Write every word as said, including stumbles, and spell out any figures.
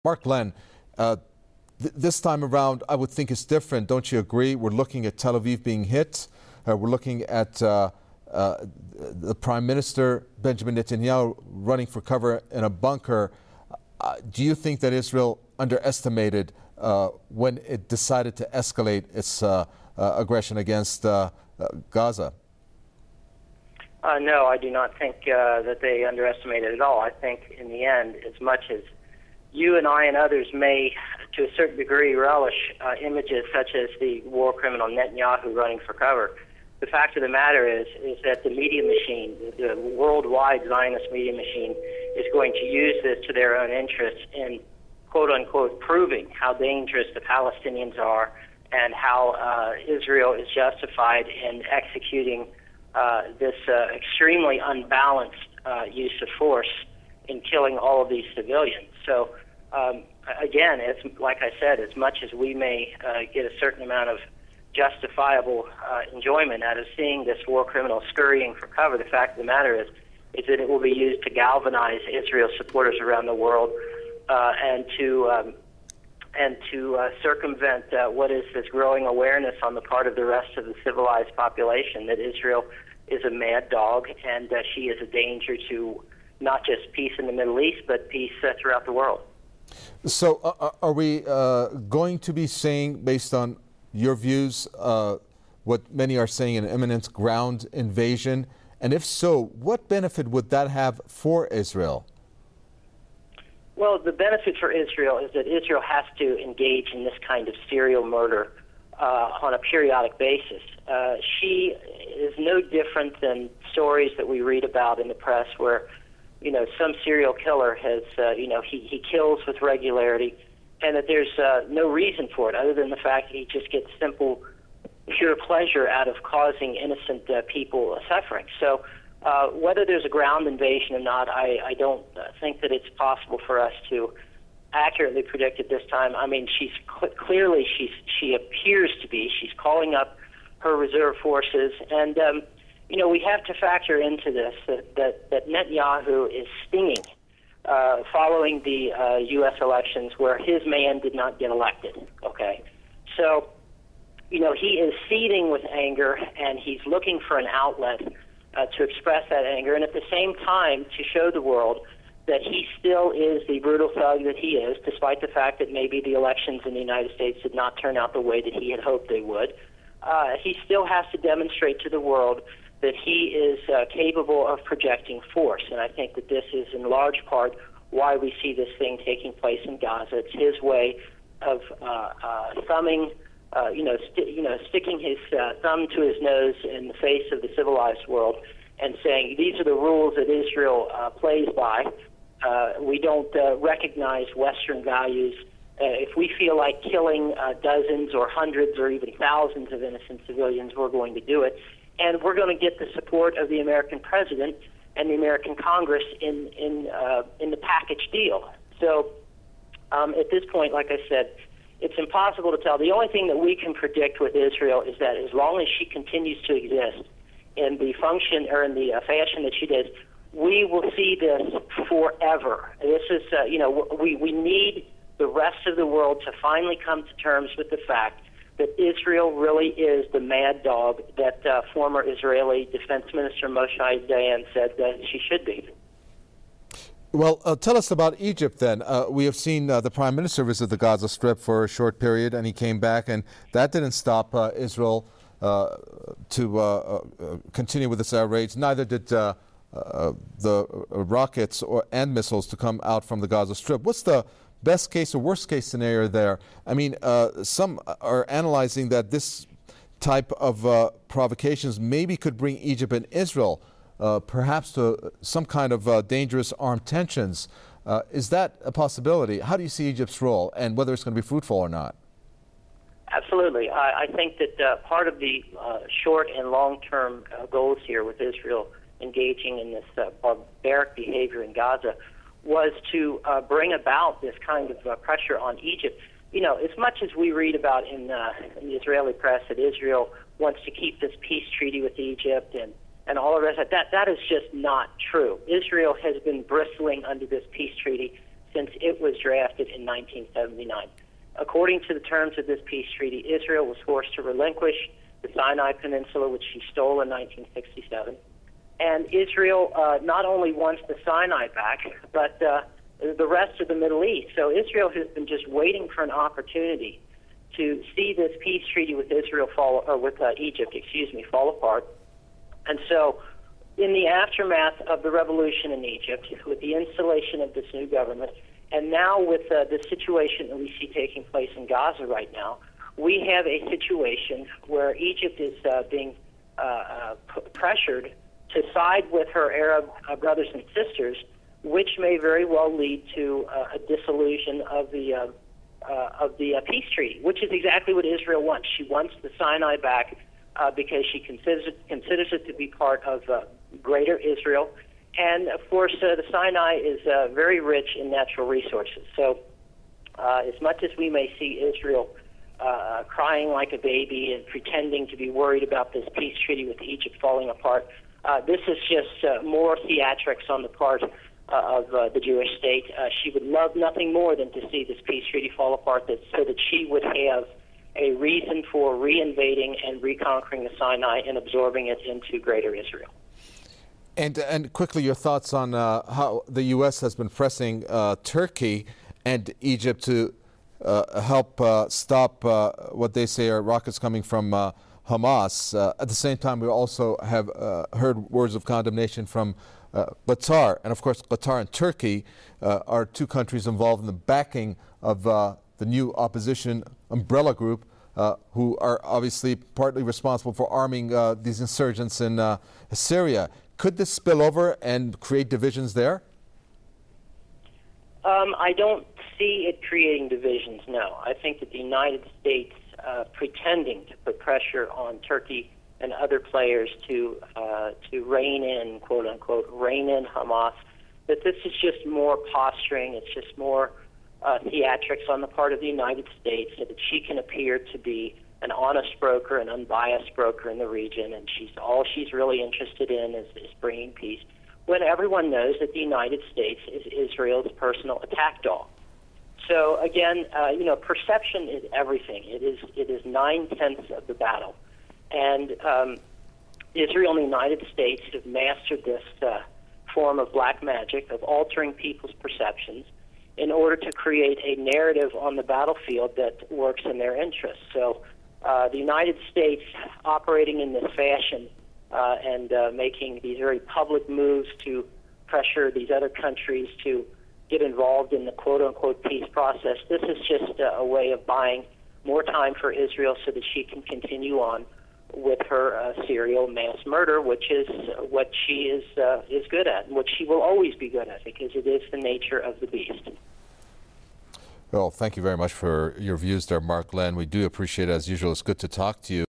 Mark Glenn, uh, th this time around, I would think it's different. Don't you agree? We're looking at Tel Aviv being hit. Uh, we're looking at uh, uh, the Prime Minister, Benjamin Netanyahu, running for cover in a bunker. Uh, do you think that Israel underestimated uh, when it decided to escalate its uh, uh, aggression against uh, uh, Gaza? Uh, no, I do not think uh, that they underestimated it at all. I think in the end, as much as you and I and others may, to a certain degree, relish uh, images such as the war criminal Netanyahu running for cover, the fact of the matter is, is that the media machine, the worldwide Zionist media machine, is going to use this to their own interests in, quote-unquote, proving how dangerous the Palestinians are and how uh, Israel is justified in executing uh, this uh, extremely unbalanced uh, use of force in killing all of these civilians. So, um, again, it's, like I said, as much as we may uh, get a certain amount of justifiable uh, enjoyment out of seeing this war criminal scurrying for cover, the fact of the matter is, is that it will be used to galvanize Israel supporters around the world uh, and to um, and to uh, circumvent uh, what is this growing awareness on the part of the rest of the civilized population that Israel is a mad dog and uh, she is a danger to not just peace in the Middle East, but peace uh, throughout the world. So uh, are we uh, going to be saying, based on your views, uh, what many are saying, an imminent ground invasion? And if so, what benefit would that have for Israel? Well, the benefit for Israel is that Israel has to engage in this kind of serial murder uh, on a periodic basis. Uh, she is no different than stories that we read about in the press where, you know, some serial killer has, uh, you know, he, he kills with regularity, and that there's uh, no reason for it other than the fact that he just gets simple, pure pleasure out of causing innocent uh, people suffering. So uh, whether there's a ground invasion or not, I, I don't uh, think that it's possible for us to accurately predict at this time. I mean, she's cl clearly, she's, she appears to be. She's calling up her reserve forces, and, um, you know, we have to factor into this that, that, that Netanyahu is stinging uh, following the uh, U S elections where his man did not get elected, okay? So, you know, he is seething with anger, and he's looking for an outlet uh, to express that anger, and at the same time to show the world that he still is the brutal thug that he is, despite the fact that maybe the elections in the United States did not turn out the way that he had hoped they would. Uh, he still has to demonstrate to the world that he is uh, capable of projecting force, and I think that this is in large part why we see this thing taking place in Gaza. It's his way of uh, uh, thumbing Uh, you know, st you know, sticking his uh, thumb to his nose in the face of the civilized world and saying, these are the rules that Israel uh, plays by. Uh, we don't uh, recognize Western values. Uh, if we feel like killing uh, dozens or hundreds or even thousands of innocent civilians, we're going to do it. And we're going to get the support of the American president and the American Congress in, in, uh, in the package deal. So um, at this point, like I said, it's impossible to tell. The only thing that we can predict with Israel is that as long as she continues to exist in the function or in the uh, fashion that she does, we will see this forever. This is, uh, you know, we, we need the rest of the world to finally come to terms with the fact that Israel really is the mad dog that uh, former Israeli Defense Minister Moshe Dayan said that she should be. Well, uh, tell us about Egypt then. Uh, we have seen uh, the Prime Minister visit the Gaza Strip for a short period, and he came back, and that didn't stop uh, Israel uh, to uh, uh, continue with its air raids. Neither did uh, uh, the rockets or and missiles to come out from the Gaza Strip. What's the best case or worst case scenario there? I mean, uh, some are analyzing that this type of uh, provocations maybe could bring Egypt and Israel Uh, perhaps to some kind of uh, dangerous armed tensions. Uh, is that a possibility? How do you see Egypt's role and whether it's going to be fruitful or not? Absolutely. I, I think that uh, part of the uh, short and long-term uh, goals here with Israel engaging in this uh, barbaric behavior in Gaza was to uh, bring about this kind of uh, pressure on Egypt. You know, as much as we read about in, uh, in the Israeli press that Israel wants to keep this peace treaty with Egypt and and all the rest of that, that is just not true. Israel has been bristling under this peace treaty since it was drafted in nineteen seventy-nine. According to the terms of this peace treaty, Israel was forced to relinquish the Sinai Peninsula, which she stole in nineteen sixty-seven. And Israel uh, not only wants the Sinai back, but uh, the rest of the Middle East. So Israel has been just waiting for an opportunity to see this peace treaty with Israel fall, or with uh, Egypt, excuse me, fall apart. And so, in the aftermath of the revolution in Egypt, with the installation of this new government, and now with uh, the situation that we see taking place in Gaza right now, we have a situation where Egypt is uh, being uh, uh, p- pressured to side with her Arab uh, brothers and sisters, which may very well lead to uh, a dissolution of the uh, uh, of the uh, peace treaty, which is exactly what Israel wants. She wants the Sinai back uh, because she considers it, considers it to be part of uh, greater Israel. And, of course, uh, the Sinai is uh, very rich in natural resources. So uh, as much as we may see Israel uh, crying like a baby and pretending to be worried about this peace treaty with Egypt falling apart, uh, this is just uh, more theatrics on the part uh, of uh, the Jewish state. Uh, she would love nothing more than to see this peace treaty fall apart that, so that she would have a reason for reinvading and reconquering the Sinai and absorbing it into greater Israel. And and quickly, your thoughts on uh, how the U S has been pressing uh, Turkey and Egypt to uh, help uh, stop uh, what they say are rockets coming from uh, Hamas. Uh, at the same time, we also have uh, heard words of condemnation from uh, Qatar. And of course, Qatar and Turkey uh, are two countries involved in the backing of uh, the new opposition umbrella group, uh, who are obviously partly responsible for arming uh, these insurgents in uh, Syria. Could this spill over and create divisions there? Um, I don't see it creating divisions, no. I think that the United States uh, pretending to put pressure on Turkey and other players to uh, to rein in, quote unquote, rein in Hamas, that this is just more posturing, it's just more uh, theatrics on the part of the United States, so that she can appear to be an honest broker, an unbiased broker in the region, and she's all she's really interested in is, is bringing peace, when everyone knows that the United States is Israel's personal attack dog. So again, uh, you know, perception is everything. It is it is nine-tenths of the battle. And um, Israel and the United States have mastered this uh, form of black magic, of altering people's perceptions in order to create a narrative on the battlefield that works in their interests. So uh, the United States operating in this fashion uh, and uh, making these very public moves to pressure these other countries to get involved in the quote-unquote peace process, this is just uh, a way of buying more time for Israel so that she can continue on with her uh, serial mass murder, which is what she is uh, is good at, and what she will always be good at, because it is the nature of the beast. Well, thank you very much for your views there, Mark Lane. We do appreciate it, as usual. It's good to talk to you.